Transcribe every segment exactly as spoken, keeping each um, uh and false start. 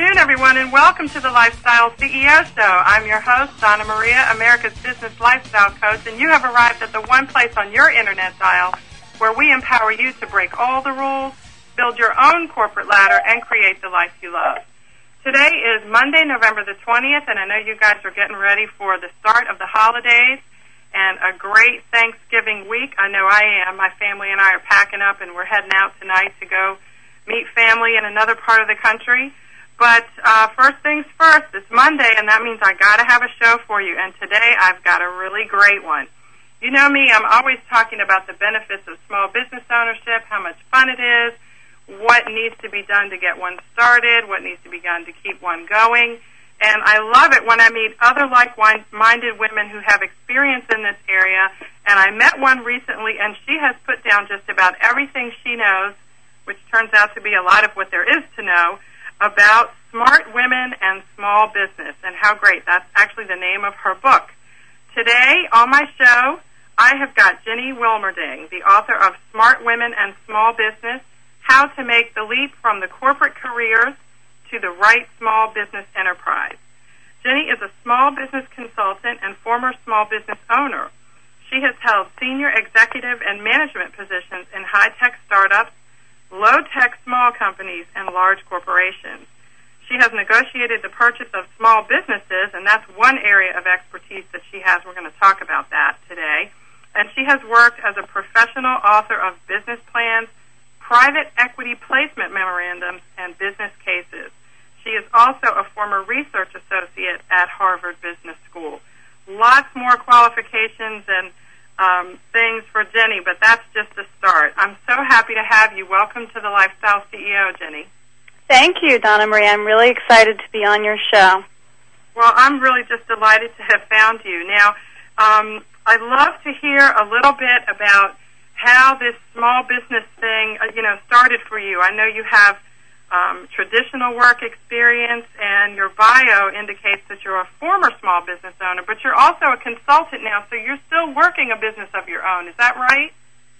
afternoon, everyone, and welcome to the Lifestyle C E O Show. I'm your host, Donna Maria, America's Business Lifestyle Coach, and you have arrived at the one place on your internet dial where we empower you to break all the rules, build your own corporate ladder, and create the life you love. Today is Monday, November the twentieth, and I know you guys are getting ready for the start of the holidays and a great Thanksgiving week. I know I am. My family and I are packing up, and we're heading out tonight to go meet family in another part of the country. But uh, first things first, it's Monday, and that means I got to have a show for you. And today I've got a really great one. You know me, I'm always talking about the benefits of small business ownership, how much fun it is, what needs to be done to get one started, what needs to be done to keep one going. And I love it when I meet other like-minded women who have experience in this area. And I met one recently, and she has put down just about everything she knows, which turns out to be a lot of what there is to know, about smart women and small business, and how great. That's actually the name of her book. Today, on my show, I have got Ginny Wilmerding, the author of Smart Women and Small Business, How to Make the Leap from the Corporate Careers to the Right Small Business Enterprise. Ginny is a small business consultant and former small business owner. She has held senior executive and management positions in high-tech startups, low-tech small companies, and large corporations. She has negotiated the purchase of small businesses, and that's one area of expertise that she has. We're going to talk about that today. And she has worked as a professional author of business plans, private equity placement memorandums, and business cases. She is also a former research associate at Harvard Business School. Lots more qualifications and Um, things for Ginny, but that's just a start. I'm so happy to have you. Welcome to the Lifestyle C E O, Ginny. Thank you, Donna Marie. I'm really excited to be on your show. Well, I'm really just delighted to have found you. Now, um, I'd love to hear a little bit about how this small business thing, uh, you know, started for you. I know you have Um, traditional work experience, and your bio indicates that you're a former small business owner, but you're also a consultant now, so you're still working a business of your own. Is that right?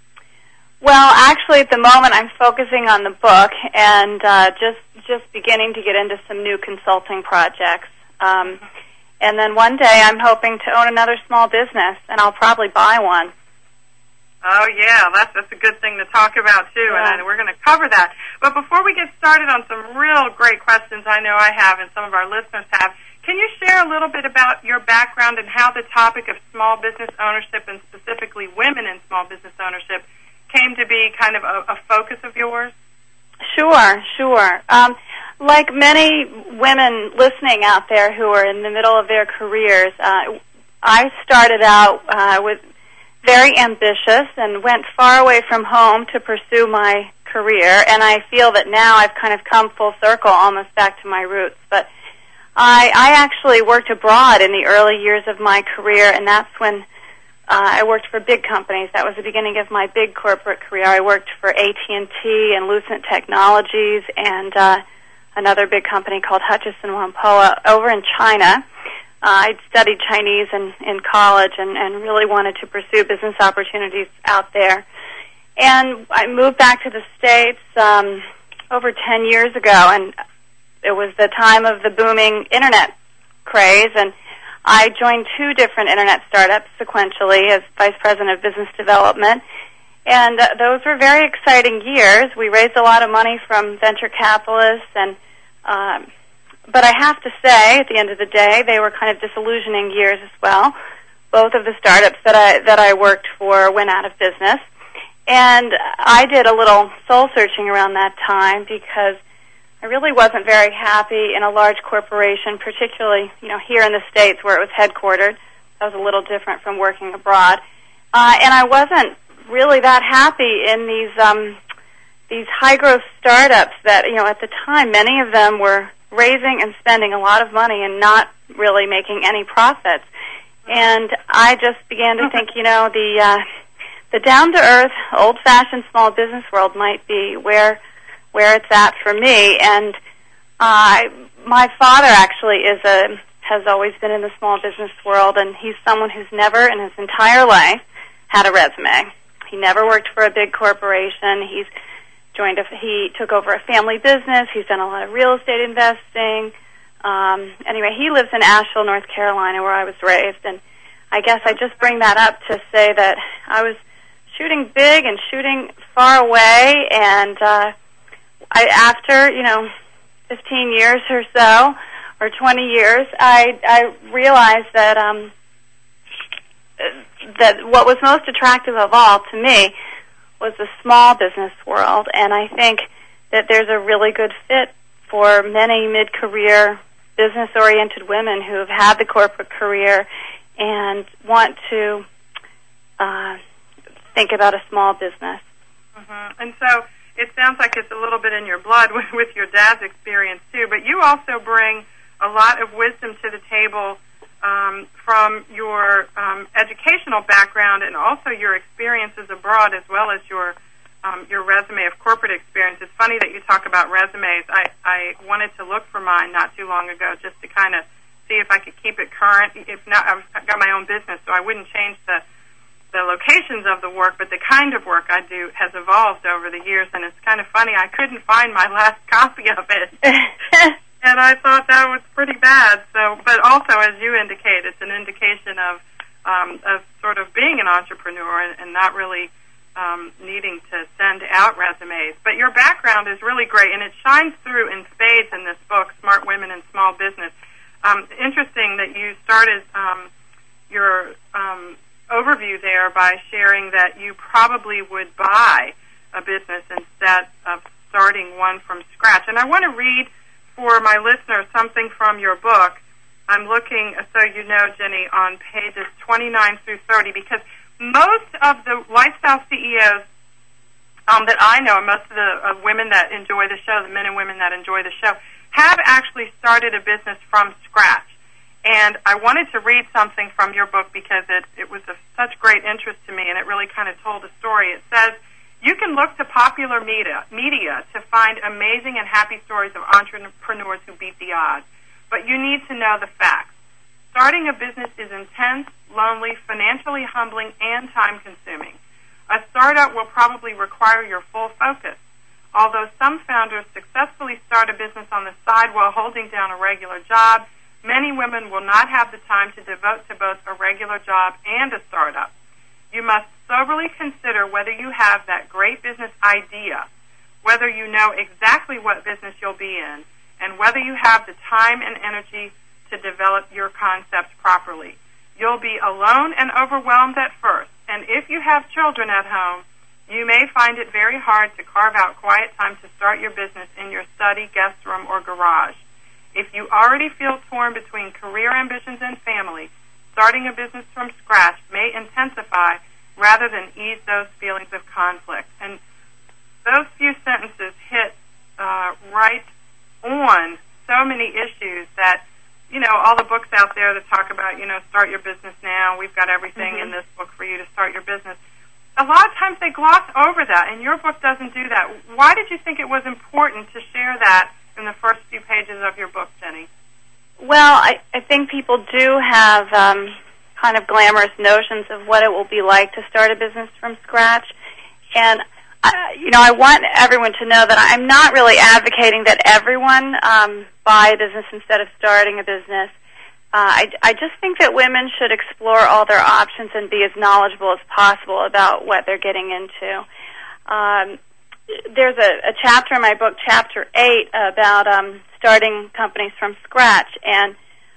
Well, actually, at the moment, I'm focusing on the book and uh, just just beginning to get into some new consulting projects. Um, and then one day, I'm hoping to own another small business, and I'll probably buy one. Oh, yeah, that's, that's a good thing to talk about, too, yeah. and we're going to cover that. But before we get started on some real great questions I know I have and some of our listeners have, can you share a little bit about your background and how the topic of small business ownership, and specifically women in small business ownership, came to be kind of a, a focus of yours? Sure, sure. Um, like many women listening out there who are in the middle of their careers, uh, I started out uh, with very ambitious and went far away from home to pursue my career, and I feel that now I've kind of come full circle, almost back to my roots. But I, I actually worked abroad in the early years of my career, and that's when uh, I worked for big companies. That was the beginning of my big corporate career. I worked for A T and T and Lucent Technologies and uh, another big company called Hutchison Whampoa over in China. Uh, I'd studied Chinese in, in college and, and really wanted to pursue business opportunities out there. And I moved back to the States um, over ten years ago, and it was the time of the booming Internet craze, and I joined two different Internet startups sequentially as Vice President of Business Development. And uh, those were very exciting years. We raised a lot of money from venture capitalists, and um, but I have to say, at the end of the day, they were kind of disillusioning years as well. Both of the startups that I that I worked for went out of business. And I did a little soul-searching around that time because I really wasn't very happy in a large corporation, particularly, you know, here in the States where it was headquartered. That was a little different from working abroad. Uh, and I wasn't really that happy in these um, these high-growth startups that, you know, at the time, many of them were raising and spending a lot of money and not really making any profits. And I just began to think, you know, the uh, the down-to-earth, old-fashioned small business world might be where where it's at for me. And uh, my father actually is a has always been in the small business world, and he's someone who's never in his entire life had a resume. He never worked for a big corporation. He's joined a, he took over a family business. He's done a lot of real estate investing. Um, anyway, he lives in Asheville, North Carolina, where I was raised, and I guess I just bring that up to say that I was shooting big and shooting far away, and uh, I, after, you know, fifteen years or so, or twenty years, I, I realized that um, that what was most attractive of all to me was the small business world, and I think that there's a really good fit for many mid-career business-oriented women who have had the corporate career and want to uh, think about a small business. Mm-hmm. And so it sounds like it's a little bit in your blood with, with your dad's experience, too, but you also bring a lot of wisdom to the table um, from your um, educational background and also your experiences abroad, as well as your um, your resume of corporate experience. It's funny that you talk about resumes. I, I wanted to look for mine not too long ago just to kind of see if I could keep it current. If not, I've got my own business, so I wouldn't change the the locations of the work, but the kind of work I do has evolved over the years, and it's kind of funny. I couldn't find my last copy of it. And I thought that was pretty bad. So, but also, as you indicate, it's an indication of um, of sort of being an entrepreneur and, and not really um, needing to send out resumes. But your background is really great, and it shines through in spades in this book, Smart Women in Small Business. Um, interesting that you started um, your um, overview there by sharing that you probably would buy a business instead of starting one from scratch. And I want to read for my listeners something from your book. I'm looking, so you know, Jenny, on pages twenty-nine through thirty, because most of the lifestyle C E Os um, that I know, and most of the uh, women that enjoy the show, the men and women that enjoy the show, have actually started a business from scratch. And I wanted to read something from your book because it, it was of such great interest to me, and it really kind of told a story. It says, you can look to popular media, media to find amazing and happy stories of entrepreneurs who beat the odds, but you need to know the facts. Starting a business is intense, lonely, financially humbling, and time-consuming. A startup will probably require your full focus. Although some founders successfully start a business on the side while holding down a regular job, many women will not have the time to devote to both a regular job and a startup. You must soberly consider whether you have that great business idea, whether you know exactly what business you'll be in, and whether you have the time and energy to develop your concept properly. You'll be alone and overwhelmed at first, and if you have children at home, you may find it very hard to carve out quiet time to start your business in your study, guest room, or garage. If you already feel torn between career ambitions and family, starting a business from scratch may intensify rather than ease those feelings of conflict. And those few sentences hit uh, right on so many issues that, you know, all the books out there that talk about, you know, start your business now, we've got everything mm-hmm. in this book for you to start your business. A lot of times they gloss over that, and your book doesn't do that. Why did you think it was important to share that in the first few pages of your book, Jenny? Well, I, I think people do have um, kind of glamorous notions of what it will be like to start a business from scratch. And, uh, you know, I want everyone to know that I'm not really advocating that everyone um, buy a business instead of starting a business. Uh, I, I just think that women should explore all their options and be as knowledgeable as possible about what they're getting into. Um, there's a, a chapter in my book, Chapter eight, about um, starting companies from scratch, and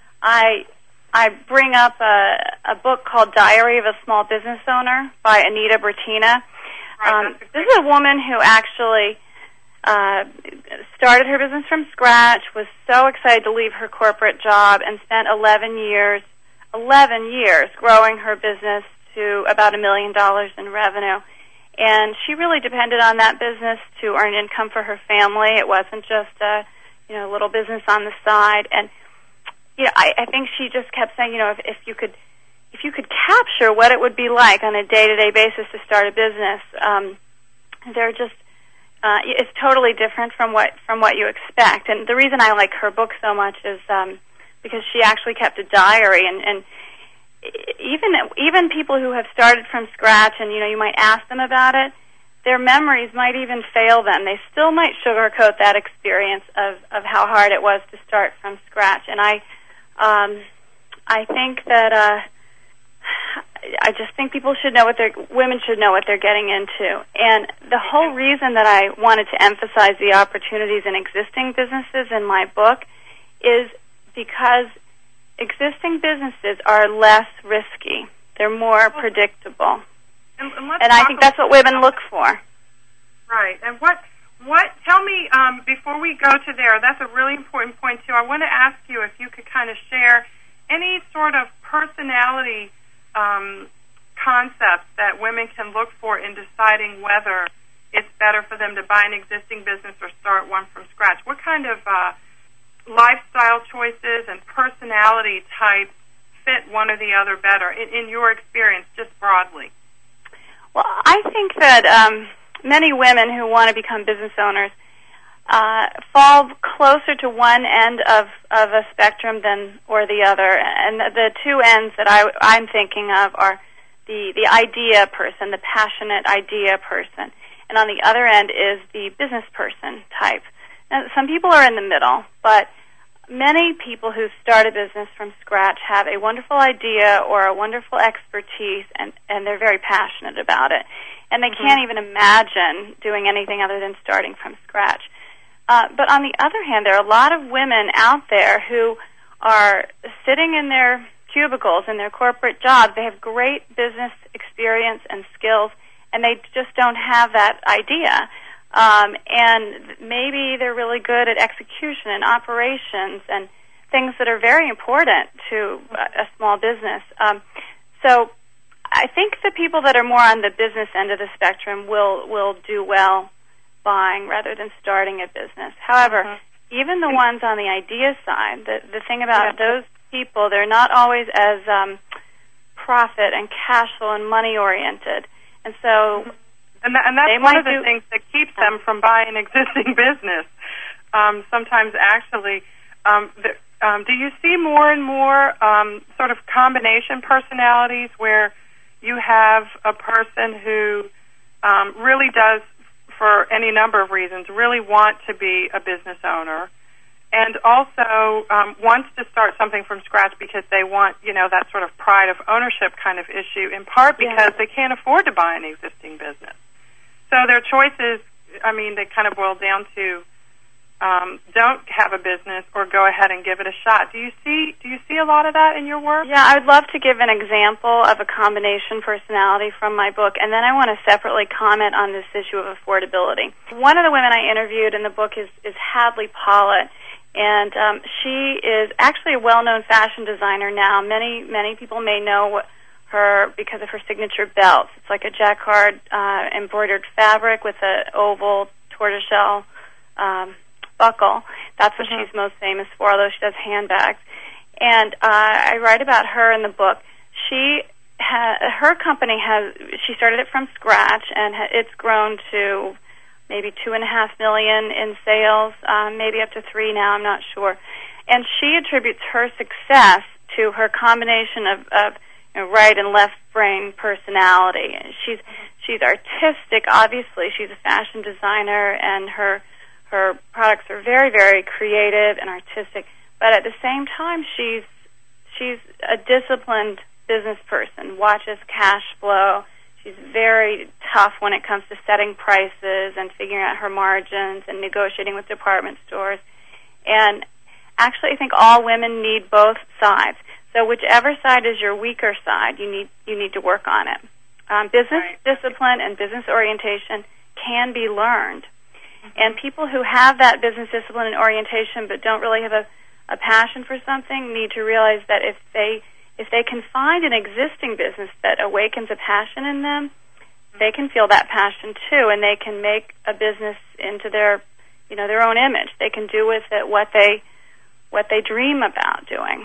I I bring up a, a book called Diary of a Small Business Owner by Anita Bertina. Right, um, this is a woman who actually uh, started her business from scratch, was so excited to leave her corporate job, and spent eleven years, eleven years growing her business to about a million dollars in revenue. And she really depended on that business to earn income for her family. It wasn't just a, you know, little business on the side. And, you know, I, I think she just kept saying, you know, if, if you could, if you could capture what it would be like on a day-to-day basis to start a business, um, they're just, uh, it's totally different from what from what you expect. And the reason I like her book so much is um, because she actually kept a diary, and, and even even people who have started from scratch, and you know, you might ask them about it, their memories might even fail them. They still might sugarcoat that experience of, of how hard it was to start from scratch. And I, um, I think that uh, I just think people should know what they're, women should know what they're getting into. And the whole reason that I wanted to emphasize the opportunities in existing businesses in my book is because existing businesses are less risky. They're more predictable. And, and, and I think that's what women look for. Right. And what, what, tell me, um, before we go to there, that's a really important point, too. I want to ask you if you could kind of share any sort of personality um, concepts that women can look for in deciding whether it's better for them to buy an existing business or start one from scratch. What kind of uh, lifestyle choices and personality types fit one or the other better, in, in your experience, just broadly? Well, I think that um, many women who want to become business owners uh, fall closer to one end of, of a spectrum than or the other. And the, the two ends that I, I'm thinking of are the, the idea person, the passionate idea person. And on the other end is the business person type. Now, some people are in the middle, but many people who start a business from scratch have a wonderful idea or a wonderful expertise, and, and they're very passionate about it. And they mm-hmm. can't even imagine doing anything other than starting from scratch. Uh, but on the other hand, there are a lot of women out there who are sitting in their cubicles, in their corporate jobs. They have great business experience and skills, and they just don't have that idea. Um, and maybe they're really good at execution and operations and things that are very important to a, a small business. Um, so I think the people that are more on the business end of the spectrum will, will do well buying rather than starting a business. However, mm-hmm. even the ones on the idea side, the, the thing about yeah. those people, they're not always as um, profit and cash flow and money oriented. And so... Mm-hmm. And, that, and that's one of the do, things that keeps them from buying existing business. Um, sometimes, actually, um, the, um, do you see more and more um, sort of combination personalities where you have a person who um, really does, for any number of reasons, really want to be a business owner, and also um, wants to start something from scratch because they want, you know, that sort of pride of ownership kind of issue, in part because yeah. they can't afford to buy an existing business. So their choices, I mean, they kind of boil down to um, don't have a business or go ahead and give it a shot. Do you see do you see a lot of that in your work? Yeah, I'd love to give an example of a combination personality from my book, and then I want to separately comment on this issue of affordability. One of the women I interviewed in the book is, is Hadley Pollitt, and um, she is actually a well-known fashion designer now. Many, many people may know what her because of her signature belts. It's like a jacquard uh, embroidered fabric with an oval tortoiseshell um, buckle. That's what mm-hmm. she's most famous for, although she does handbags. And uh, I write about her in the book. She ha- her company has she started it from scratch, and ha- it's grown to maybe two and a half million in sales, um, maybe up to three now. I'm not sure. And she attributes her success to her combination of, of you know, right and left brain personality. She's she's artistic, obviously. She's a fashion designer, and her her products are very, very creative and artistic. But at the same time, she's she's a disciplined business person. Watches cash flow. She's very tough when it comes to setting prices and figuring out her margins and negotiating with department stores. And actually, I think all women need both sides. So whichever side is your weaker side, you need you need to work on it. Um, business right. discipline and business orientation can be learned. Mm-hmm. And people who have that business discipline and orientation but don't really have a, a passion for something need to realize that if they if they can find an existing business that awakens a passion in them, mm-hmm. they can feel that passion too, and they can make a business into their you know their own image. They can do with it what they what they dream about doing.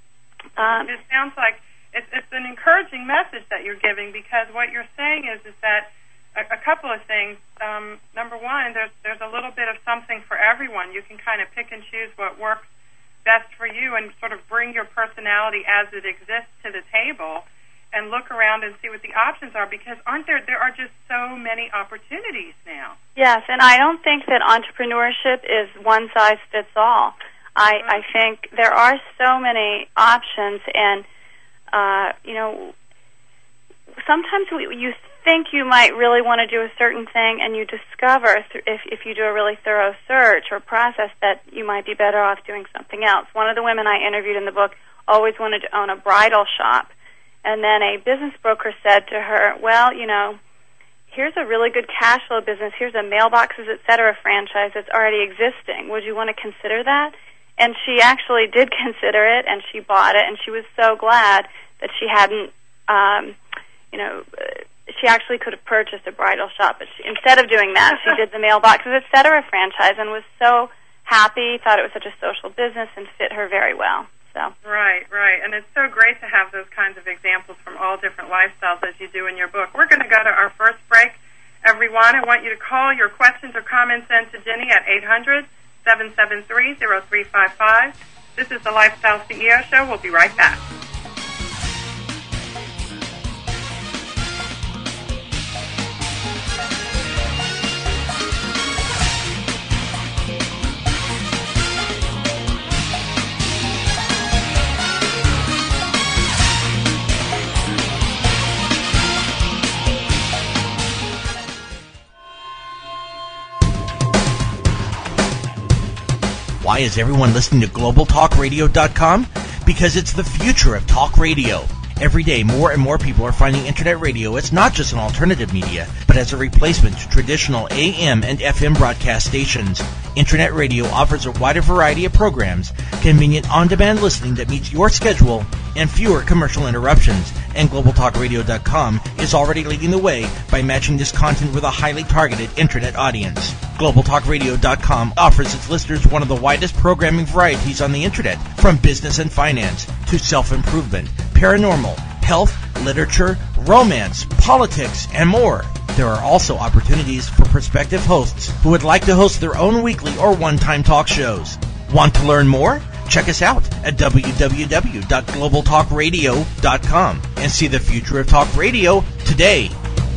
Um, it sounds like it's, it's an encouraging message that you're giving, because what you're saying is is that a, a couple of things. Um, number one, there's there's a little bit of something for everyone. You can kind of pick and choose what works best for you and sort of bring your personality as it exists to the table. and look around and see what the options are, because aren't there, there are just so many opportunities now. Yes, and I don't think that entrepreneurship is one size fits all. I, mm-hmm. I think there are so many options, and, uh, you know, sometimes we, you think you might really want to do a certain thing, and you discover, th- if, if you do a really thorough search or process, that you might be better off doing something else. One of the women I interviewed in the book always wanted to own a bridal shop, and then a business broker said to her, well, you know, here's a really good cash flow business. Here's a Mailboxes, et cetera franchise that's already existing. Would you want to consider that? And she actually did consider it, and she bought it, and she was so glad that she hadn't, um, you know, she actually could have purchased a bridal shop, but she, instead of doing that, she did the Mailboxes, et cetera franchise, and was so happy, thought it was such a social business, and fit her very well. So. Right, right. And it's so great to have those kinds of examples from all different lifestyles as you do in your book. We're going to go to our first break. Everyone, I want you to call your questions or comments in to Ginny at eight hundred, seven seven three, zero three five five. This is the Lifestyle C E O Show. We'll be right back. Why is everyone listening to global talk radio dot com? Because it's the future of talk radio. Every day, more and more people are finding Internet radio as not just an alternative media, but as a replacement to traditional A M and F M broadcast stations. Internet radio offers a wider variety of programs, convenient on-demand listening that meets your schedule, and fewer commercial interruptions. And global talk radio dot com is already leading the way by matching this content with a highly targeted Internet audience. global talk radio dot com offers its listeners one of the widest programming varieties on the Internet, from business and finance to self-improvement, paranormal, health, literature, romance, politics, and more. There are also opportunities for prospective hosts who would like to host their own weekly or one-time talk shows. Want to learn more? Check us out at w w w dot global talk radio dot com and see the future of talk radio today.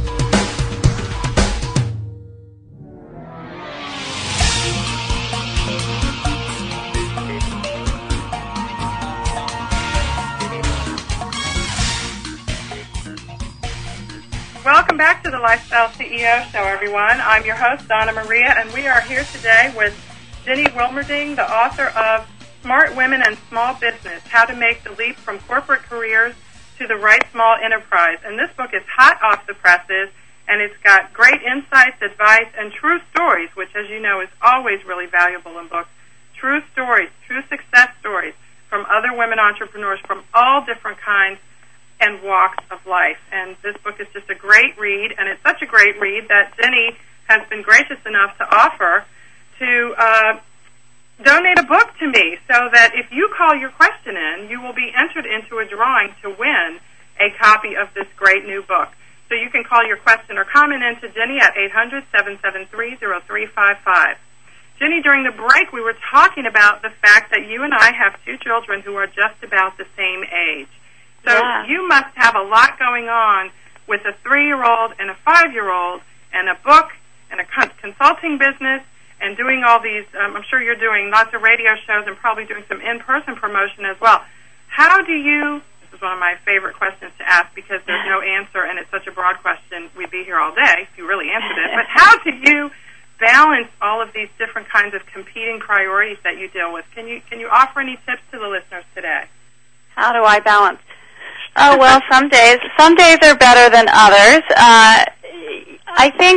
Welcome back to the Lifestyle C E O Show, everyone. I'm your host, Donna Maria, and we are here today with Ginny Wilmerding, the author of Smart Women and Small Business, How to Make the Leap from Corporate Careers to the Right Small Enterprise. And this book is hot off the presses, and it's got great insights, advice, and true stories, which, as you know, is always really valuable in books. True stories, true success stories from other women entrepreneurs from all different kinds and walks of life. And this book is just a great read, and it's such a great read that Ginny has been gracious enough to offer to uh, donate a book to me, so that if you call your question in, you will be entered into a drawing to win a copy of this great new book. So you can call your question or comment in to Ginny at eight hundred, seven seven three, zero three five five. Ginny, during the break, we were talking about the fact that you and I have two children who are just about the same age. So yeah. You must have a lot going on with a three-year-old and a five-year-old and a book and a consulting business and doing all these, um, I'm sure you're doing lots of radio shows and probably doing some in-person promotion as well. How do you, this is one of my favorite questions to ask because there's no answer and it's such a broad question, we'd be here all day if you really answered it, but how do you balance all of these different kinds of competing priorities that you deal with? Can you, can you offer any tips to the listeners today? How do I balance? Oh, well, some days, some days are better than others. Uh, I think,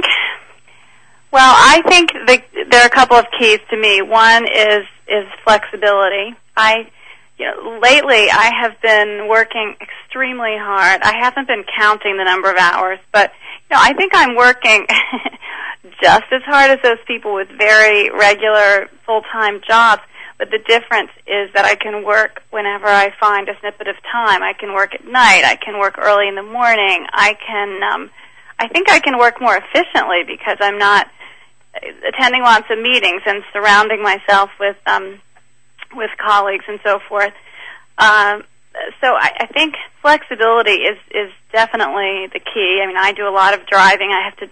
well, I think the, there are a couple of keys to me. One is, is flexibility. I, you know, lately I have been working extremely hard. I haven't been counting the number of hours, but, you know, I think I'm working just as hard as those people with very regular full-time jobs. But the difference is that I can work whenever I find a snippet of time. I can work at night. I can work early in the morning. I can, um, I think I can work more efficiently because I'm not attending lots of meetings and surrounding myself with, um, with colleagues and so forth. Um, so I, I think flexibility is, is definitely the key. I mean, I do a lot of driving. I have to,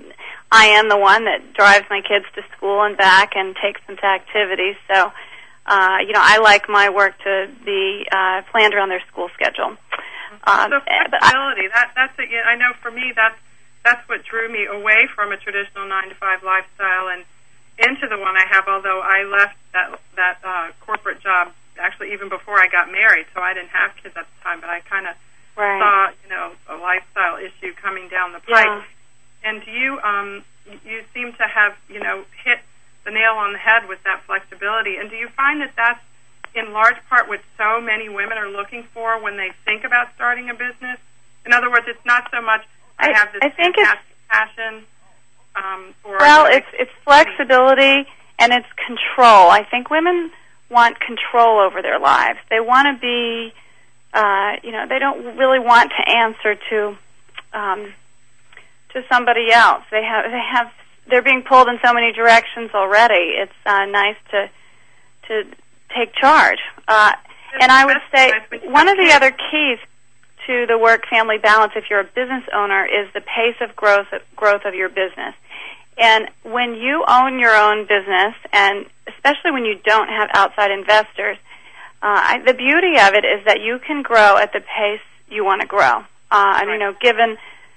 I am the one that drives my kids to school and back and takes them to activities. So, uh, you know, I like my work to be uh, planned around their school schedule. Um, so flexibility, I, that, that's a, I know for me that's, that's what drew me away from a traditional nine to five lifestyle and into the one I have, although I left that, that uh, corporate job actually even before I got married, so I didn't have kids at the time, but I kind of right. saw, you know, a lifestyle issue coming down the pipe. Yeah. And you, um, you seem to have, you know, hit the nail on the head with that flexibility. And do you find that that's in large part what so many women are looking for when they think about starting a business? In other words, it's not so much I, I have this I think fantastic it's, passion um, for... Well, it's, it's flexibility and it's control. I think women want control over their lives. They want to be, uh, you know, they don't really want to answer to um, to somebody else. They have, they have, they're being pulled in so many directions already. It's uh, nice to to take charge. Uh, and I would say one of the other keys to the work-family balance, if you're a business owner, is the pace of growth growth of your business. And when you own your own business, and especially when you don't have outside investors, uh, I, the beauty of it is that you can grow at the pace you want to grow. Uh, and, you know, given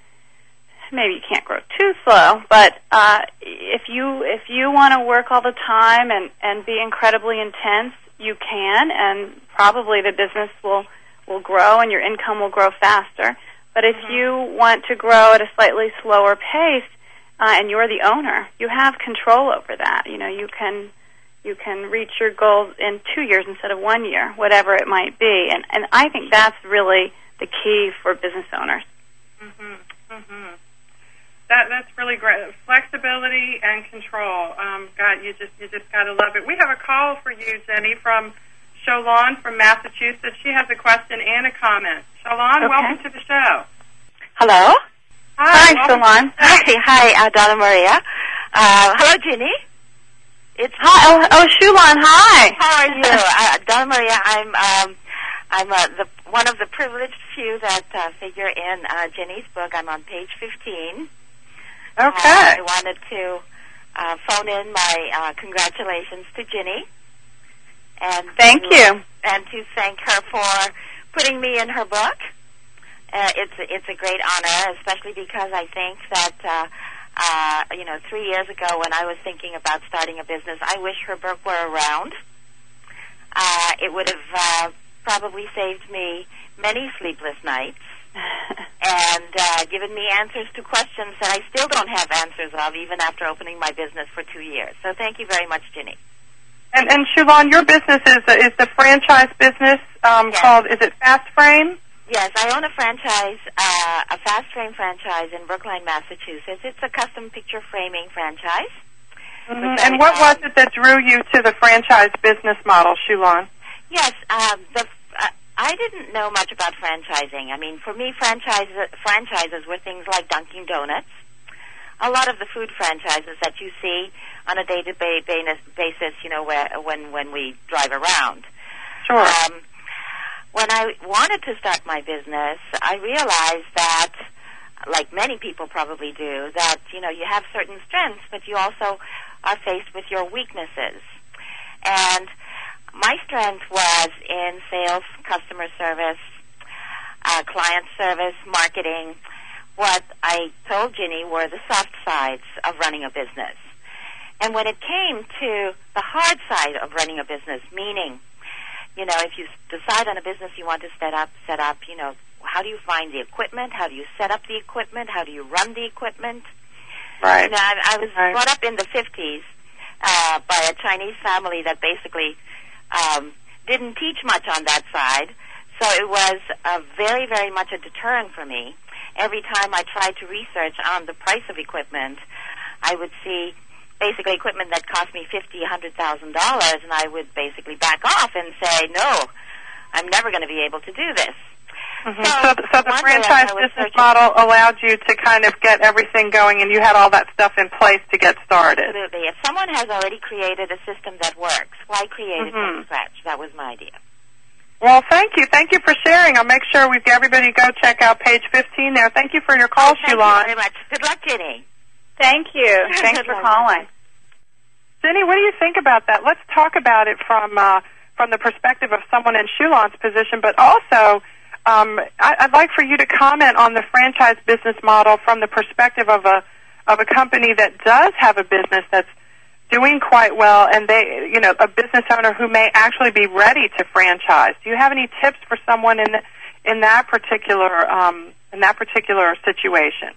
maybe you can't grow too slow, but uh, if you if you want to work all the time and, and be incredibly intense, you can, and probably the business will, will grow and your income will grow faster. But if mm-hmm. you want to grow at a slightly slower pace, Uh, and you're the owner, you have control over that. You know, you can you can reach your goals in two years instead of one year, whatever it might be. And and I think that's really the key for business owners. Mhm. Mhm. That that's really great. Flexibility and control. Um, God, you just you just got to love it. We have a call for you, Jenny, from Shalon from Massachusetts. She has a question and a comment. Shalon, okay. welcome to the show. Hello. Hi, Shalon. Hi, hi, uh, Donna Maria. Uh, hello, Ginny. It's hi. Oh, oh, Shalon. Hi. How are you, uh, Donna Maria? I'm um, I'm uh, the one of the privileged few that uh, figure in uh, Ginny's book. I'm on page fifteen. Okay. Uh, I wanted to uh, phone in my uh, congratulations to Ginny, and thank to, you, and to thank her for putting me in her book. Uh, it's it's a great honor, especially because I think that uh, uh, you know, three years ago when I was thinking about starting a business, I wish her book were around. Uh, it would have uh, probably saved me many sleepless nights and uh, given me answers to questions that I still don't have answers of, even after opening my business for two years. So thank you very much, Ginny. And and Shalon, your business is is the franchise business um, yes. called, is it Fast Frame? Yes, I own a franchise, uh, a Fast Frame franchise in Brookline, Massachusetts. It's a custom picture framing franchise. Mm-hmm. And what was it that drew you to the franchise business model, Shalon? Yes, um, the, uh, I didn't know much about franchising. I mean, for me, franchises, franchises were things like Dunkin' Donuts, a lot of the food franchises that you see on a day-to-day basis, you know, where, when, when we drive around. Sure. Um, When I wanted to start my business, I realized that, like many people probably do, that, you know, you have certain strengths, but you also are faced with your weaknesses. And my strength was in sales, customer service, uh, client service, marketing. What I told Ginny were the soft sides of running a business. And when it came to the hard side of running a business, meaning, you know, if you decide on a business you want to set up, set up, you know, how do you find the equipment? How do you set up the equipment? How do you run the equipment? Right. You know, I, I was right. brought up in the fifties uh, by a Chinese family that basically um, didn't teach much on that side. So it was uh, very, very much a deterrent for me. Every time I tried to research on the price of equipment, I would see basically equipment that cost me fifty, a hundred thousand dollars, and I would basically back off and say, "No, I'm never going to be able to do this." Mm-hmm. So, so, so the franchise business model allowed you to kind of get everything going, and you had all that stuff in place to get started. Absolutely. If someone has already created a system that works, why create mm-hmm. it from scratch? That was my idea. Well, thank you. Thank you for sharing. I'll make sure we've everybody go check out page fifteen there. Thank you for your call, oh, thank Shulan. Thank you very much. Good luck, Ginny. Thank you. Thanks for calling. Jenny, what do you think about that? Let's talk about it from uh, from the perspective of someone in Shulan's position, but also um, I, I'd like for you to comment on the franchise business model from the perspective of a of a company that does have a business that's doing quite well, and they, you know, a business owner who may actually be ready to franchise. Do you have any tips for someone in the, in that particular um, in that particular situation?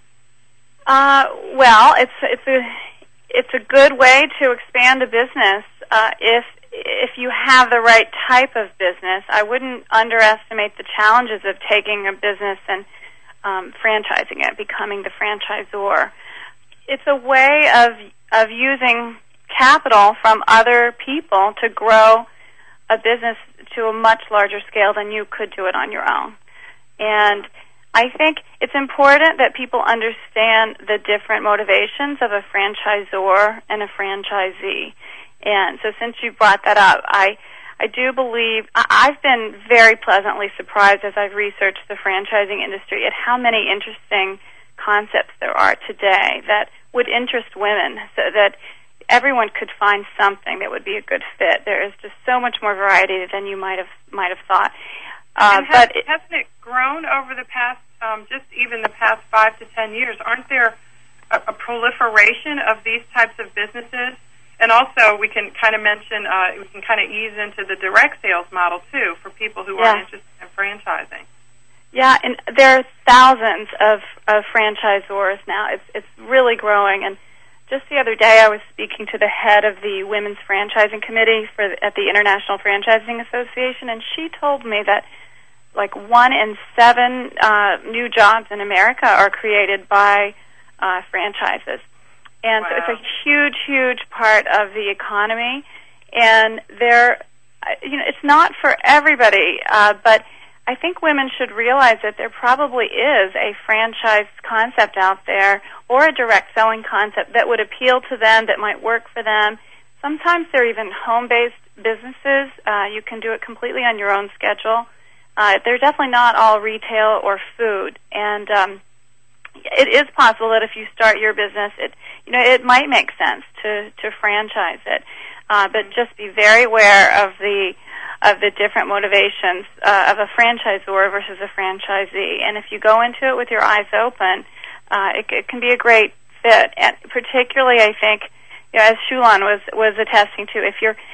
Uh, well, it's it's a it's a good way to expand a business uh, if if you have the right type of business. I wouldn't underestimate the challenges of taking a business and um, franchising it, becoming the franchisor. It's a way of of using capital from other people to grow a business to a much larger scale than you could do it on your own. And I think it's important that people understand the different motivations of a franchisor and a franchisee. And so since you brought that up, I I do believe, I've been very pleasantly surprised as I've researched the franchising industry at how many interesting concepts there are today that would interest women, so that everyone could find something that would be a good fit. There is just so much more variety than you might have might have thought. Uh, and has, but it, hasn't it grown over the past, um, just even the past five to ten years? Aren't there a, a proliferation of these types of businesses? And also, we can kind of mention, uh, we can kind of ease into the direct sales model too for people who yeah. are interested in franchising. Yeah, and there are thousands of, of franchisors now. It's it's really growing. And just the other day, I was speaking to the head of the Women's Franchising Committee for the, at the International Franchising Association, and she told me that like one in seven uh, new jobs in America are created by uh, franchises. And wow. so it's a huge, huge part of the economy. And there, you know, it's not for everybody, uh, but I think women should realize that there probably is a franchise concept out there or a direct selling concept that would appeal to them, that might work for them. Sometimes they're even home-based businesses. Uh, you can do it completely on your own schedule. Uh, they're definitely not all retail or food. And um, it is possible that if you start your business, it you know it might make sense to, to franchise it. Uh, but just be very aware of the of the different motivations uh, of a franchisor versus a franchisee. And if you go into it with your eyes open, uh, it, it can be a great fit. And particularly, I think, you know, as Shulan was was attesting to, if you're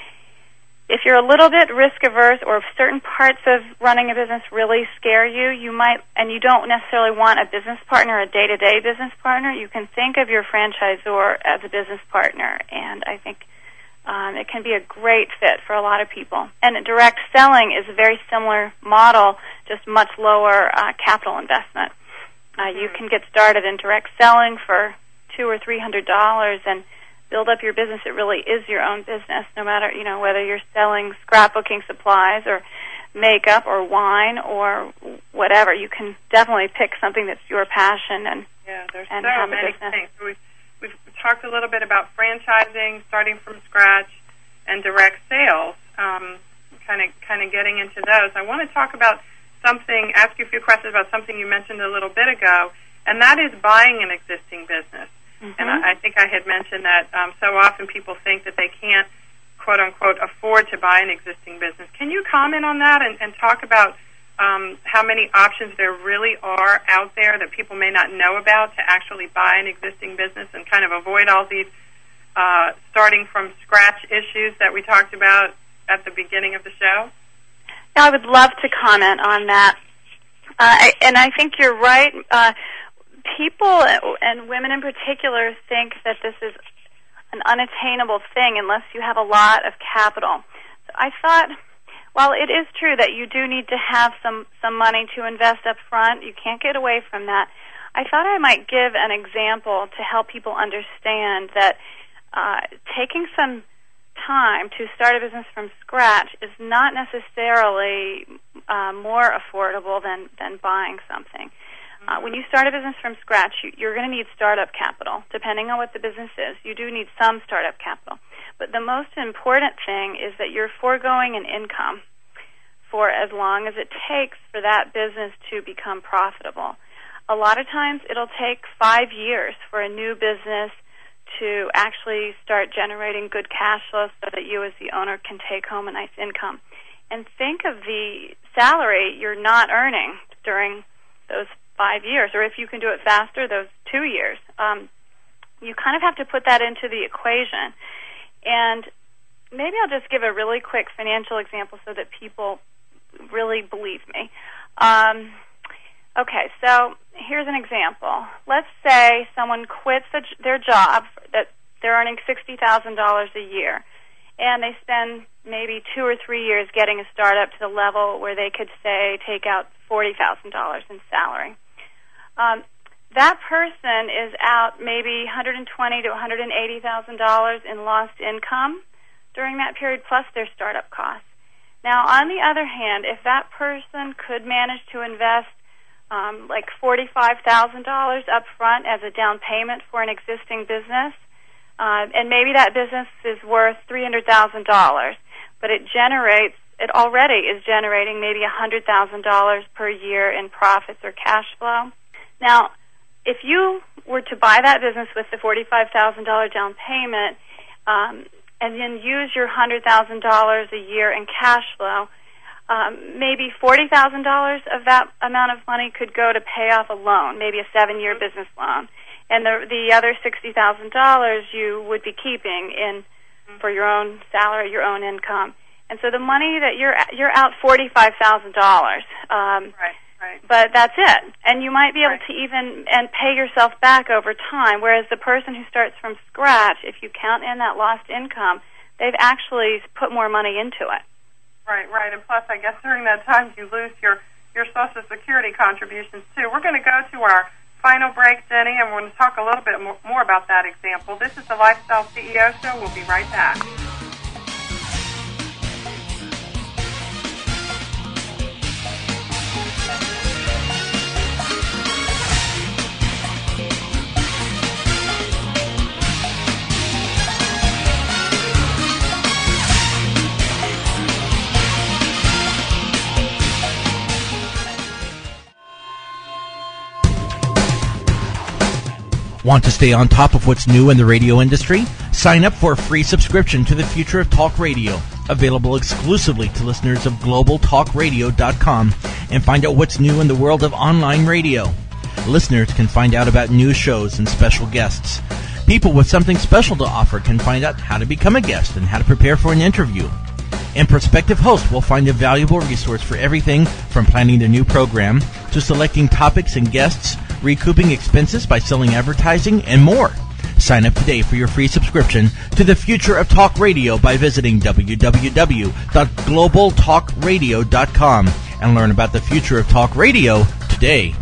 if you're a little bit risk averse, or if certain parts of running a business really scare you, you might, and you don't necessarily want a business partner, a day-to-day business partner, you can think of your franchisor as a business partner. And I think Um, it can be a great fit for a lot of people. And direct selling is a very similar model, just much lower uh, capital investment. Uh, you can get started in direct selling for two or three hundred dollars and build up your business. It really is your own business, no matter, you know, whether you're selling scrapbooking supplies or makeup or wine or whatever. You can definitely pick something that's your passion and yeah, there's and so have many a business. things. So we've We've talked a little bit about franchising, starting from scratch, and direct sales. Um, kind of, kind of getting into those. I want to talk about something. Ask you a few questions about something you mentioned a little bit ago, and that is buying an existing business. Mm-hmm. And I, I think I had mentioned that um, so often people think that they can't, quote unquote, afford to buy an existing business. Can you comment on that and, and talk about Um, how many options there really are out there that people may not know about to actually buy an existing business and kind of avoid all these uh, starting from scratch issues that we talked about at the beginning of the show? Yeah, I would love to comment on that. Uh, I, and I think you're right. Uh, people, and women in particular, think that this is an unattainable thing unless you have a lot of capital. So I thought, while it is true that you do need to have some, some money to invest up front, you can't get away from that. I thought I might give an example to help people understand that uh, taking some time to start a business from scratch is not necessarily uh, more affordable than, than buying something. Uh, when you start a business from scratch, you, you're going to need startup capital. Depending on what the business is, you do need some startup capital. But the most important thing is that you're foregoing an income for as long as it takes for that business to become profitable. A lot of times it'll take five years for a new business to actually start generating good cash flow so that you as the owner can take home a nice income. And think of the salary you're not earning during those five years, or if you can do it faster, those two years. Um, you kind of have to put that into the equation. And maybe I'll just give a really quick financial example so that people really believe me. Um, okay, so here's an example. Let's say someone quits the, their job that they're earning sixty thousand dollars a year, and they spend maybe two or three years getting a startup to the level where they could, say, take out forty thousand dollars in salary. Um, that person is out maybe one hundred twenty thousand dollars to one hundred eighty thousand dollars in lost income during that period, plus their startup costs. Now, on the other hand, if that person could manage to invest um, like forty-five thousand dollars up front as a down payment for an existing business, uh, and maybe that business is worth three hundred thousand dollars, but it generates, it already is generating maybe one hundred thousand dollars per year in profits or cash flow. Now, if you were to buy that business with the forty-five thousand dollars down payment um, and then use your one hundred thousand dollars a year in cash flow, um, maybe forty thousand dollars of that amount of money could go to pay off a loan, maybe a seven-year business loan. And the, the other sixty thousand dollars you would be keeping in for your own salary, your own income. And so the money that you're you're out forty-five thousand dollars. Um, right. Right. But that's it. And you might be able right. to even and pay yourself back over time, whereas the person who starts from scratch, if you count in that lost income, they've actually put more money into it. Right, right. And plus, I guess during that time you lose your, your Social Security contributions, too. We're going to go to our final break, Jenny, and we're going to talk a little bit more, more about that example. This is the Lifestyle C E O Show. We'll be right back. Want to stay on top of what's new in the radio industry? Sign up for a free subscription to the Future of Talk Radio, available exclusively to listeners of global talk radio dot com, and find out what's new in the world of online radio. Listeners can find out about new shows and special guests. People with something special to offer can find out how to become a guest and how to prepare for an interview. And prospective hosts will find a valuable resource for everything from planning their new program to selecting topics and guests, recouping expenses by selling advertising, and more. Sign up today for your free subscription to the Future of Talk Radio by visiting w w w dot global talk radio dot com and learn about the future of talk radio today.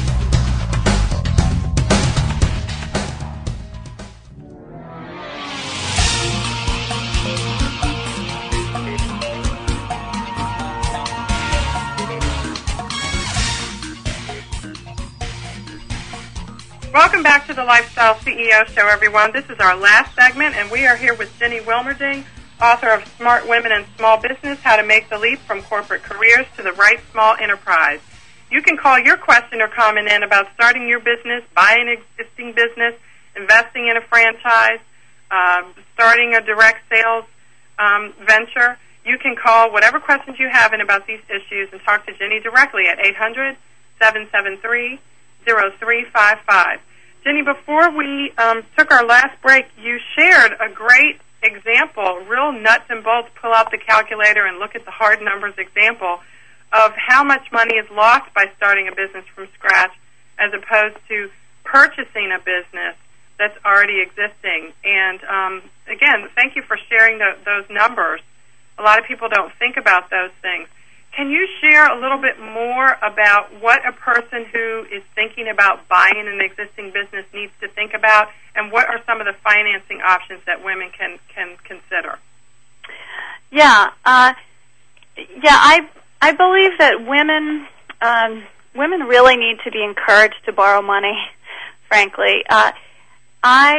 Welcome back to the Lifestyle C E O Show, everyone. This is our last segment, and we are here with Jenny Wilmerding, author of Smart Women in Small Business, How to Make the Leap from Corporate Careers to the Right Small Enterprise. You can call your question or comment in about starting your business, buying an existing business, investing in a franchise, uh, starting a direct sales um, venture. You can call whatever questions you have in about these issues and talk to Jenny directly at eight hundred, seven seven three, zero three five five. Jenny, before we um, took our last break, you shared a great example, real nuts and bolts, pull out the calculator and look at the hard numbers example of how much money is lost by starting a business from scratch as opposed to purchasing a business that's already existing. And um, again, thank you for sharing the, those numbers. A lot of people don't think about those things. Can you share a little bit more about what a person who is thinking about buying an existing business needs to think about, and what are some of the financing options that women can, can consider? Yeah, uh, yeah, I I believe that women um, women really need to be encouraged to borrow money. Frankly, uh, I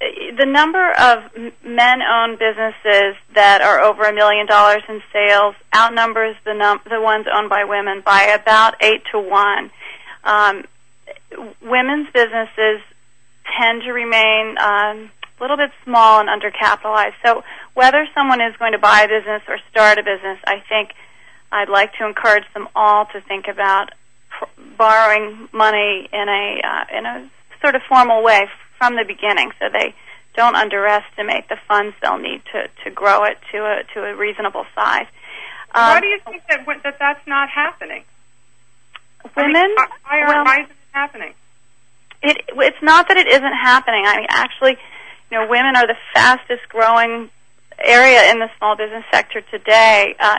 the number of men-owned businesses that are over a million dollars in sales outnumbers the num- the ones owned by women by about eight to one. Um, women's businesses tend to remain um, a little bit small and undercapitalized. So whether someone is going to buy a business or start a business, I think I'd like to encourage them all to think about pr- borrowing money in a uh, in a sort of formal way from the beginning, so they don't underestimate the funds they'll need to, to grow it to a to a reasonable size. Um, why do you think that that that's not happening? Women, I mean, why, well, why isn't it happening? It it's not that it isn't happening. I mean, actually, you know, women are the fastest growing area in the small business sector today, uh,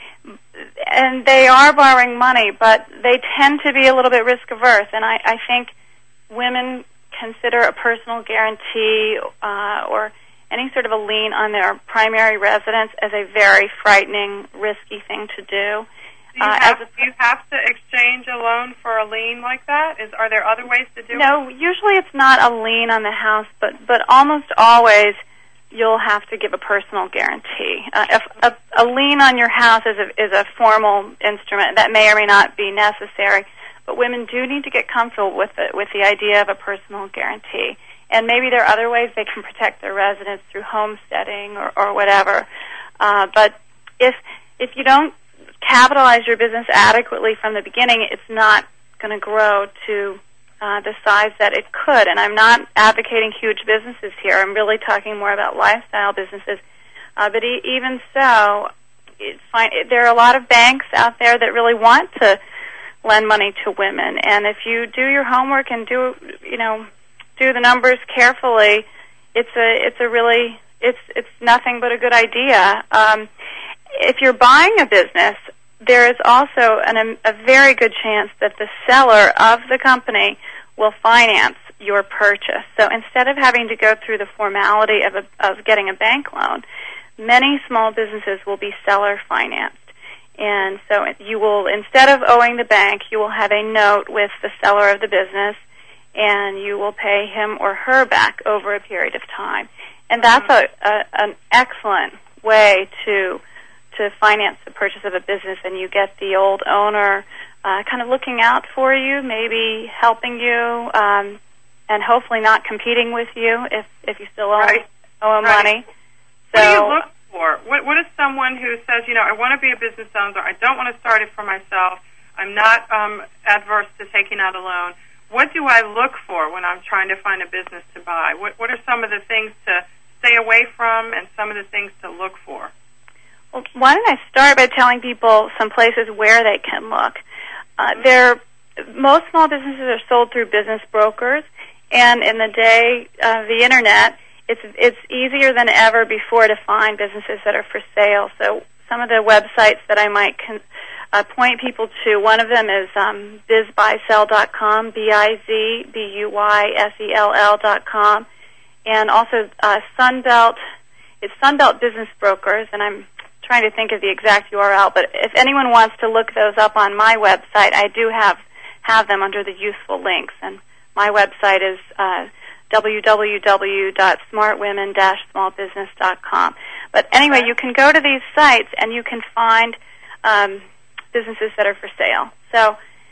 and they are borrowing money, but they tend to be a little bit risk averse, and I, I think women consider a personal guarantee uh, or any sort of a lien on their primary residence as a very frightening, risky thing to do. Do you, uh, have, as a, do you have to exchange a loan for a lien like that? Is are there other ways to do no, it? No, usually it's not a lien on the house, but but almost always you'll have to give a personal guarantee. Uh, if a, a lien on your house is a, is a formal instrument that may or may not be necessary. But women do need to get comfortable with it, with the idea of a personal guarantee. And maybe there are other ways they can protect their residence through homesteading or, or whatever. Uh, but if if you don't capitalize your business adequately from the beginning, it's not going to grow to uh, the size that it could. And I'm not advocating huge businesses here. I'm really talking more about lifestyle businesses. Uh, but e- even so, it's fine. There are a lot of banks out there that really want to lend money to women, and if you do your homework and do you know do the numbers carefully, it's a it's a really it's it's nothing but a good idea. Um, if you're buying a business, there is also an, a very good chance that the seller of the company will finance your purchase. So instead of having to go through the formality of a, of getting a bank loan, many small businesses will be seller financed. And so you will, instead of owing the bank, you will have a note with the seller of the business, and you will pay him or her back over a period of time. And that's a, a, an excellent way to to finance the purchase of a business, and you get the old owner uh, kind of looking out for you, maybe helping you, um, and hopefully not competing with you if, if you still owe, right. owe right. money. So, what do you look for? What, what is someone who says, you know, I want to be a business owner, I don't want to start it for myself, I'm not um, adverse to taking out a loan. What do I look for when I'm trying to find a business to buy? What, what are some of the things to stay away from and some of the things to look for? Well, why don't I start by telling people some places where they can look. Uh, there, most small businesses are sold through business brokers, and in the day of the Internet, it's it's easier than ever before to find businesses that are for sale. So some of the websites that I might con- uh, point people to, one of them is um, biz buy sell dot com, B I Z B U Y S E L L dot com, and also uh, Sunbelt. It's Sunbelt Business Brokers, and I'm trying to think of the exact U R L, but if anyone wants to look those up on my website, I do have have them under the useful links, and my website is uh, w w w dot smart women dash small business dot com. But anyway, you can go to these sites and you can find um, businesses that are for sale. So,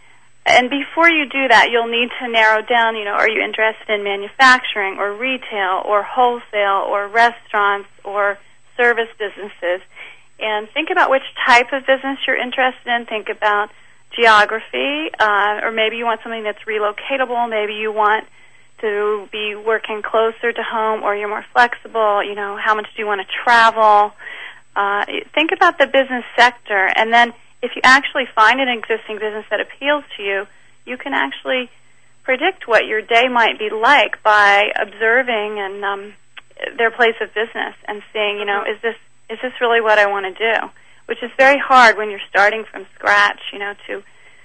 and before you do that, you'll need to narrow down, you know, are you interested in manufacturing or retail or wholesale or restaurants or service businesses? And think about which type of business you're interested in. Think about geography, uh, or maybe you want something that's relocatable. Maybe you want to be working closer to home, or you're more flexible. You know, how much do you want to travel? Uh, think about the business sector, and then if you actually find an existing business that appeals to you, you can actually predict what your day might be like by observing and um, their place of business and seeing, you know, is this is this really what I want to do? Which is very hard when you're starting from scratch, you know, to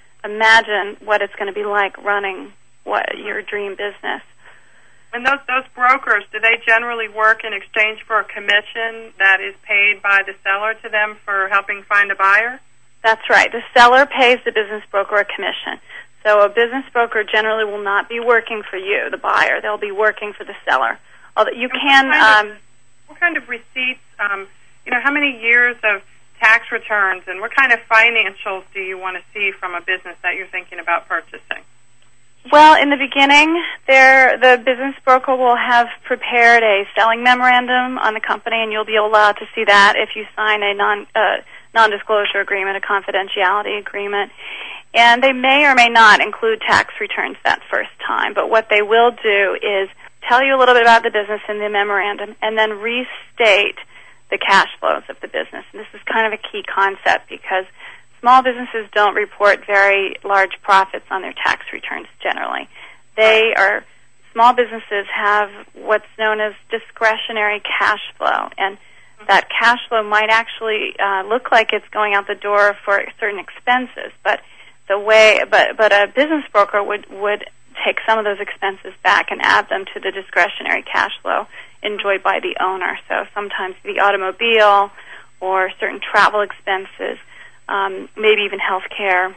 imagine what it's going to be like running what your dream business. And those those brokers, do they generally work in exchange for a commission that is paid by the seller to them for helping find a buyer? That's right. The seller pays the business broker a commission. So a business broker generally will not be working for you, the buyer. They'll be working for the seller. Although you and can. What kind, um, of, what kind of receipts? Um, you know, how many years of tax returns and what kind of financials do you want to see from a business that you're thinking about purchasing? Well, in the beginning, there the business broker will have prepared a selling memorandum on the company, and you'll be allowed to see that if you sign a non uh, non-disclosure agreement, a confidentiality agreement. And they may or may not include tax returns that first time, but what they will do is tell you a little bit about the business in the memorandum and then restate the cash flows of the business. And this is kind of a key concept because small businesses don't report very large profits on their tax returns generally. They are, small businesses have what's known as discretionary cash flow, and that cash flow might actually uh, look like it's going out the door for certain expenses, but the way, but but a business broker would would take some of those expenses back and add them to the discretionary cash flow enjoyed by the owner. So sometimes the automobile or certain travel expenses, um, maybe even health care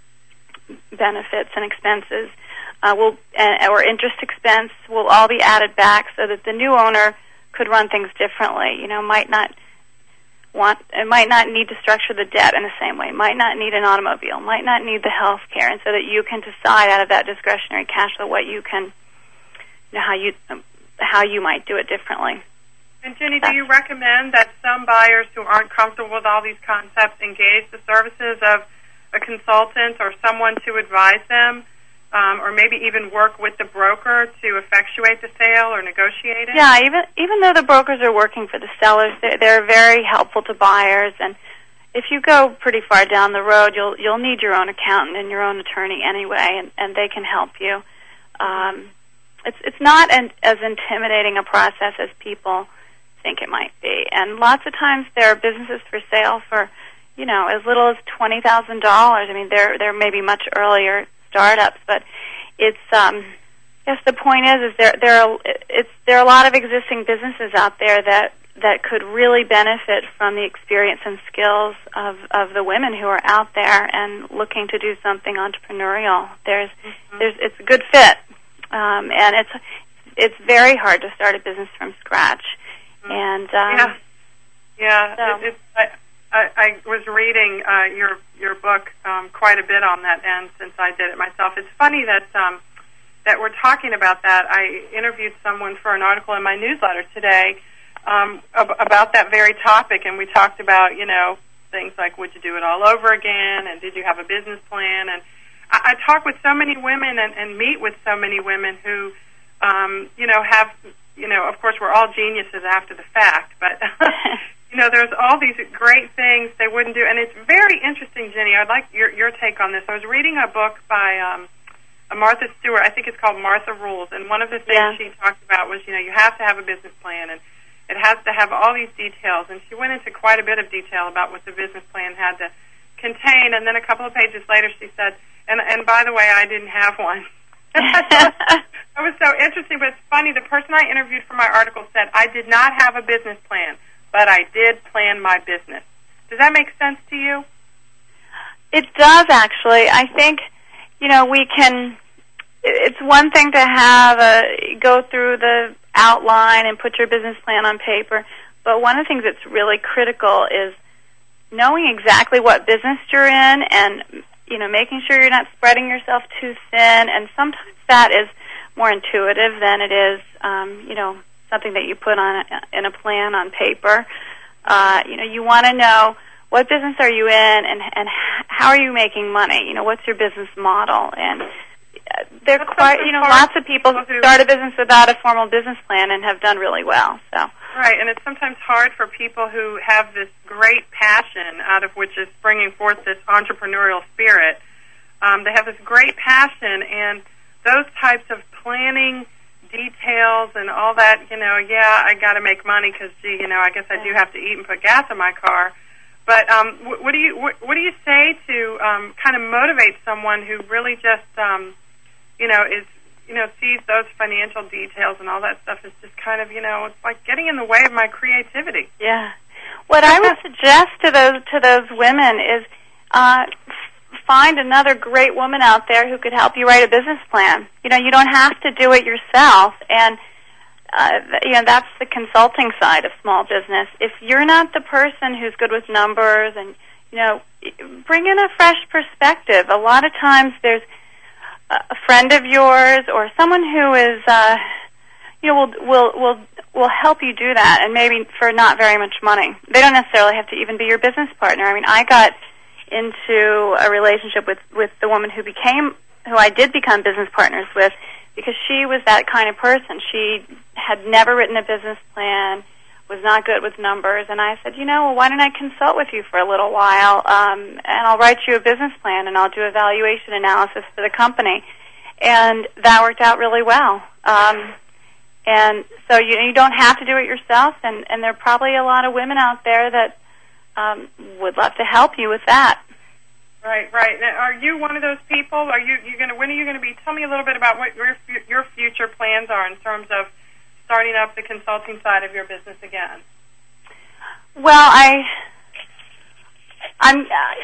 benefits and expenses, uh, will uh, or interest expense will all be added back so that the new owner could run things differently. You know, might not want, it might not need to structure the debt in the same way, might not need an automobile, might not need the health care, and so that you can decide out of that discretionary cash flow what you can, you know, how you um, how you might do it differently. And Jenny, do you recommend that some buyers who aren't comfortable with all these concepts engage the services of a consultant or someone to advise them, um, or maybe even work with the broker to effectuate the sale or negotiate it? Yeah, even even though the brokers are working for the sellers, they're, they're very helpful to buyers. And if you go pretty far down the road, you'll you'll need your own accountant and your own attorney anyway, and, and they can help you. Um, it's it's not an, as intimidating a process as people think it might be. And lots of times there are businesses for sale for, you know, as little as twenty thousand dollars. I mean, there there may be much earlier startups, but it's um yes the point is is there there are it's there are a lot of existing businesses out there that that could really benefit from the experience and skills of of the women who are out there and looking to do something entrepreneurial. There's mm-hmm. there's it's a good fit, um, and it's it's very hard to start a business from scratch. Mm-hmm. And um, yeah, yeah, so. it, it's. I, I, I was reading uh, your your book um, quite a bit on that end since I did it myself. It's funny that um, that we're talking about that. I interviewed someone for an article in my newsletter today um, ab- about that very topic, and we talked about, you know, things like would you do it all over again, and did you have a business plan? And I, I talk with so many women and, and meet with so many women who, um, you know, have, you know, of course we're all geniuses after the fact, but. You know, there's all these great things they wouldn't do, and it's very interesting, Jenny. I'd like your your take on this. I was reading a book by um, Martha Stewart. I think it's called Martha Rules, and one of the things yeah. she talked about was, you know, you have to have a business plan, and it has to have all these details. And she went into quite a bit of detail about what the business plan had to contain. And then a couple of pages later, she said, "And and by the way, I didn't have one." That was so interesting, but it's funny. The person I interviewed for my article said, "I did not have a business plan, but I did plan my business." Does that make sense to you? It does, actually. I think, you know, we can, it's one thing to have a, go through the outline and put your business plan on paper, but one of the things that's really critical is knowing exactly what business you're in and, you know, making sure you're not spreading yourself too thin, and sometimes that is more intuitive than it is, um, you know, something that you put on a, in a plan on paper. Uh, you know, you want to know what business are you in, and and how are you making money? You know, what's your business model? And there are quite, you know, lots of people who start a business without a formal business plan and have done really well. So right, and it's sometimes hard for people who have this great passion out of which is bringing forth this entrepreneurial spirit. Um, they have this great passion, and those types of planning details and all that, you know, yeah, I got to make money because, gee, you know, I guess I do have to eat and put gas in my car. But um, what, what do you what, what do you say to um, kind of motivate someone who really just, um, you know, is you know sees those financial details and all that stuff is just kind of, you know, it's like getting in the way of my creativity. Yeah. What I would suggest to those to those women is uh, find another great woman out there who could help you write a business plan. You know, you don't have to do it yourself. And uh, you know, that's the consulting side of small business. If you're not the person who's good with numbers and, you know, bring in a fresh perspective. A lot of times there's a friend of yours or someone who is, uh, you know, will, will, will, will help you do that, and maybe for not very much money. They don't necessarily have to even be your business partner. I mean, I got into a relationship with, with the woman who became, who I did become business partners with, because she was that kind of person. She had never written a business plan, was not good with numbers, and I said, you know, well, why don't I consult with you for a little while, um, and I'll write you a business plan, and I'll do a valuation analysis for the company. And that worked out really well. Um, and so you, you don't have to do it yourself, and, and there are probably a lot of women out there that um, would love to help you with that. Right, right. Now, are you one of those people? Are you you going to? When are you going to be? Tell me a little bit about what your your future plans are in terms of starting up the consulting side of your business again. Well, I, I'm.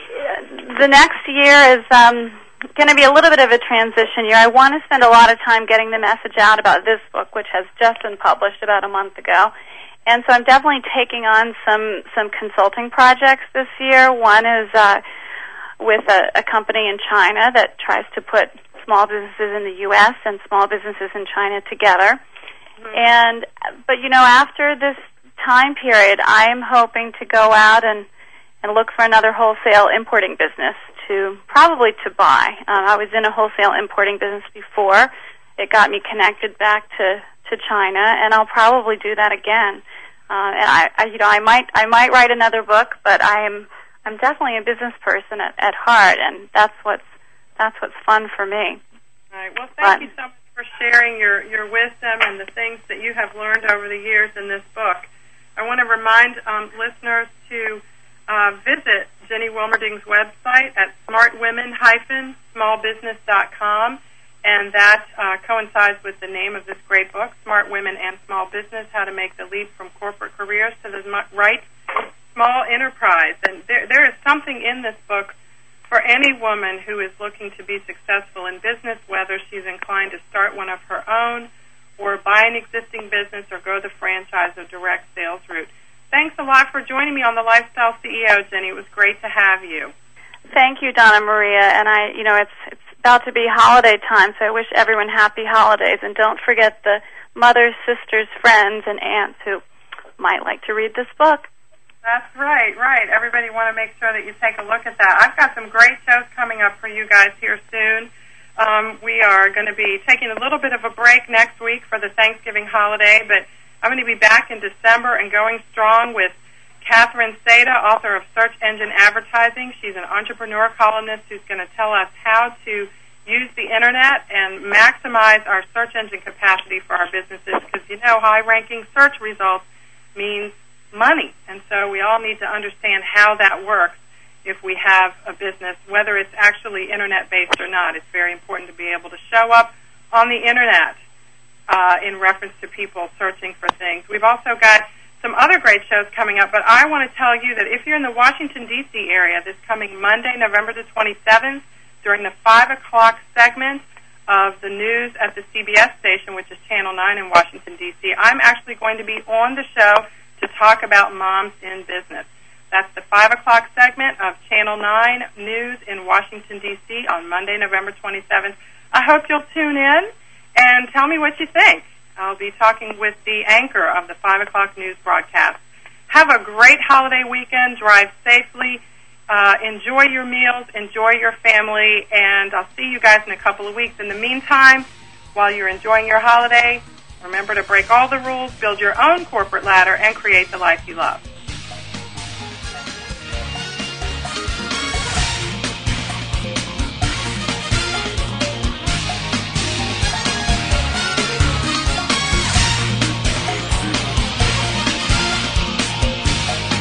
Uh, the next year is um, going to be a little bit of a transition year. I want to spend a lot of time getting the message out about this book, which has just been published about a month ago. And so I'm definitely taking on some some consulting projects this year. One is uh, with a, a company in China that tries to put small businesses in the U S and small businesses in China together. Mm-hmm. And but you know, after this time period, I'm hoping to go out and and look for another wholesale importing business to probably to buy. Um, I was in a wholesale importing business before. It got me connected back to, to China, and I'll probably do that again. Uh, and I, I, you know, I might I might write another book, but I am I'm definitely a business person at, at heart, and that's what's that's what's fun for me. All right. Well, thank but, you so much for sharing your, your wisdom and the things that you have learned over the years in this book. I want to remind um, listeners to uh, visit Jenny Wilmerding's website at smart women dash small business dot com, and that uh, coincides with the name of this great book, Smart Women and Small Business, How to Make the Leap from Corporate Careers to the Right Small Enterprise. And there, there is something in this book for any woman who is looking to be successful in business, whether she's inclined to start one of her own or buy an existing business or go the franchise or direct sales route. Thanks a lot for joining me on the Lifestyle C E O, Jenny. It was great to have you. Thank you, Donna Maria. And I, you know, it's it's about to be holiday time, so I wish everyone happy holidays. And don't forget the mothers, sisters, friends, and aunts who might like to read this book. That's right, right. Everybody want to make sure that you take a look at that. I've got some great shows coming up for you guys here soon. Um, we are going to be taking a little bit of a break next week for the Thanksgiving holiday, but I'm going to be back in December and going strong with Catherine Seda, author of Search Engine Advertising. She's an entrepreneur columnist who's going to tell us how to use the Internet and maximize our search engine capacity for our businesses, because, you know, high-ranking search results means money, and so we all need to understand how that works if we have a business, whether it's actually Internet-based or not. It's very important to be able to show up on the Internet uh, in reference to people searching for things. We've also got some other great shows coming up, but I want to tell you that if you're in the Washington, D C area this coming Monday, November the twenty-seventh, during the five o'clock segment of the news at the C B S station, which is Channel nine in Washington, D C, I'm actually going to be on the show to talk about moms in business. That's the five o'clock segment of Channel nine News in Washington, D C on Monday, November twenty-seventh. I hope you'll tune in and tell me what you think. I'll be talking with the anchor of the five o'clock news broadcast. Have a great holiday weekend. Drive safely. Uh, enjoy your meals. Enjoy your family. And I'll see you guys in a couple of weeks. In the meantime, while you're enjoying your holiday, remember to break all the rules, build your own corporate ladder, and create the life you love.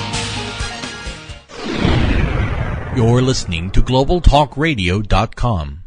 You're listening to global talk radio dot com.